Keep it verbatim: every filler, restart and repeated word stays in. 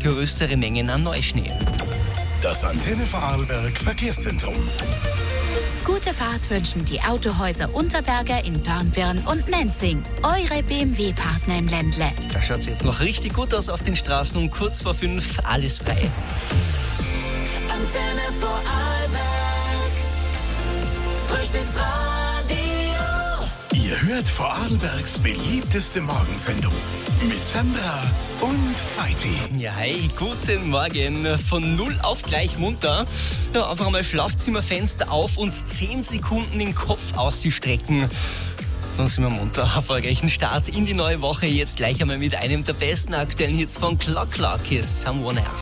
größere Mengen an Neuschnee. Das Antenne Vorarlberg Verkehrszentrum. Gute Fahrt wünschen die Autohäuser Unterberger in Dornbirn und Nenzing. Eure B M W-Partner im Ländle. Da schaut es jetzt noch richtig gut aus auf den Straßen um kurz vor fünf. Alles frei. Antenne Vorarlberg. Frühstücksradio. Ihr hört Vorarlbergs beliebteste Morgensendung mit Sandra und Feiti. Ja, hey, guten Morgen. Von null auf gleich munter. Ja, einfach mal Schlafzimmerfenster auf und zehn Sekunden den Kopf ausstrecken. Dann sind wir munter. Erfolgreichen Start in die neue Woche. Jetzt gleich einmal mit einem der besten aktuellen Hits von Clock Clock ist Someone Else.